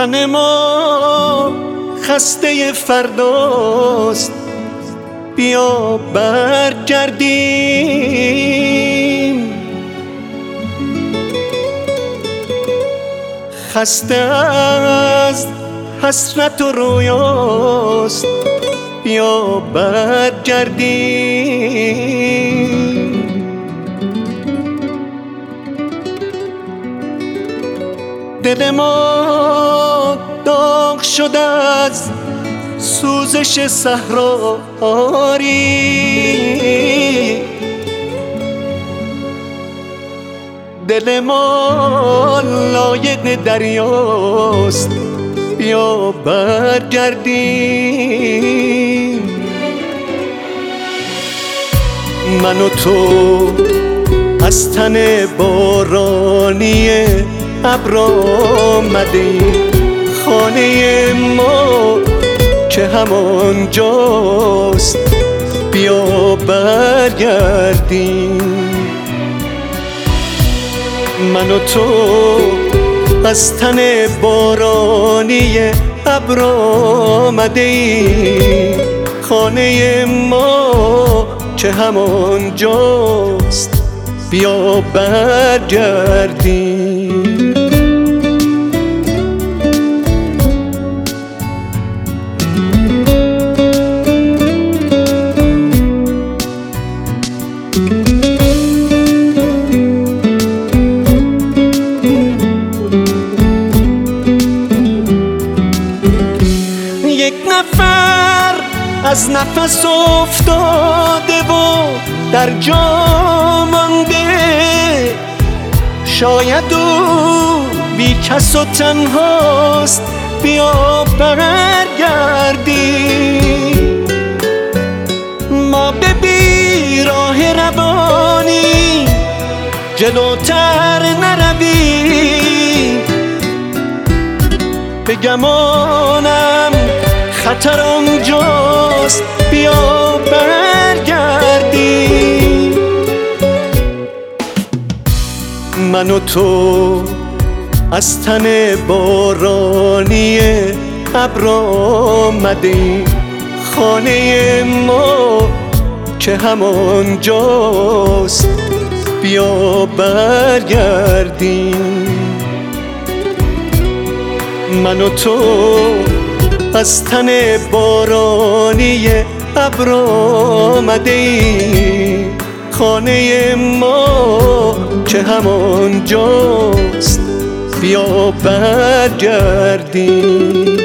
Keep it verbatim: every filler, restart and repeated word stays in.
تن ما خسته فرداست، بیا برگردیم. خسته از حسرت و رویاست، بیا برگردیم. دل ما داغ شده از سوزش صحرایی، دل ما لایق دریاست، بیا برگردیم. من و تو از تن بارانی ابر آمدیم، خانه ما که همانجاست، بیا برگردیم. من و تو از تن بارانی ابر آمدیم، خانه ما که همانجاست، بیا برگردیم. یک نفر از نفس افتاده و در جا مانده، شاید او بی کس و تنهاست، بیا برگردیم. ما به بیراه روانی جلوتر نرویم، به گمانم خطر آنجاست، بیا برگردیم. من و تو از تن بارانی ابر آمدیم، خانه ما که همانجاست، بیا برگردیم. من و تو از تن بارانی ابر آمدیم، خانه ما که همانجاست، بیا برگردیم.